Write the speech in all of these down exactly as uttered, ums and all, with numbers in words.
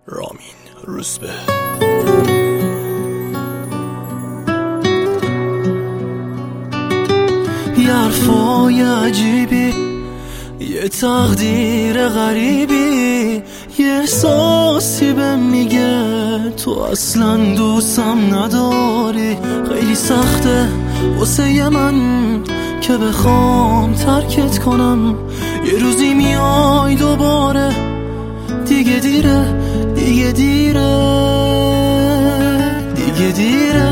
رامین روزبه. یه حرفای عجیبی، یه تقدیر غریبی، یه احساسی بهم میگه تو اصلا دوستم نداری. خیلی سخته واسه من که بخوام ترکت کنم. یه روزی میای دوباره، دیگه دیره دیگه دیره دیگه دیره.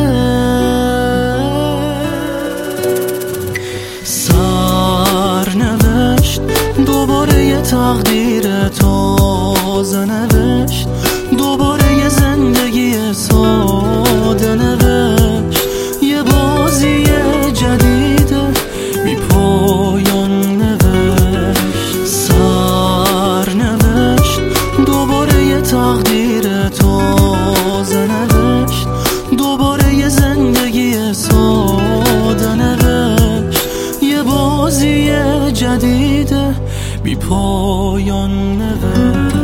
سرنوشت دوباره یه تقدیر تازه نوشت، دوباره یه زندگی ساده نوشت. یه بازی جدیده بی پایان نوشت. سرنوشت دوباره یه تقدیر تازه نوشت، دوباره یه زندگی ساده نوشت. یه بازی جدیده بی پایان نوشت.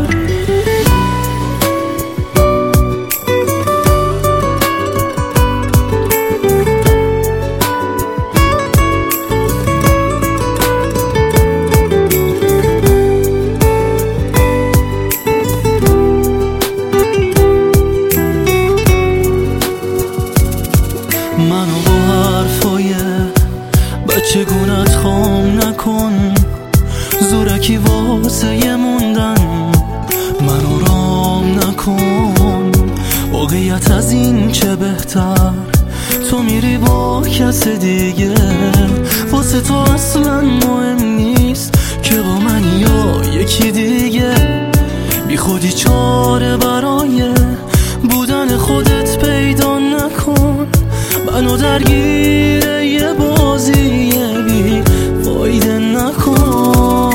منو با حرفای بچه گونت خام نکن، زورکی واسه یه موندن منو رام نکن. واقعیت از این چه بهتر، تو میری با کس دیگه. واسه تو اصلا مهم نیست که با من یا یکی دیگه. بی خودی چاره برای بودن خودت پیدا نکن. منو درگیر یه بازی بی فایده نکن.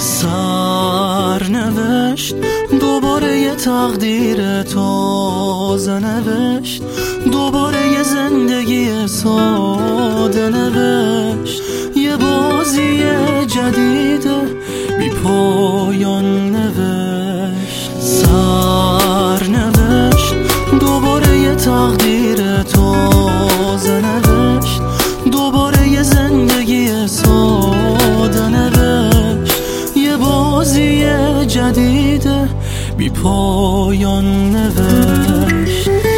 سرنوشت دوباره یه تقدیر تازه نوشت، دوباره یه زندگی ساده نوشت. یه بازی جدیده بی پایان نوشت. سرنوشت دوباره یه تقدیر تازه نوشت، دوباره یه زندگی ساده نوشت. یه بازی جدیده بی پایان نوشت.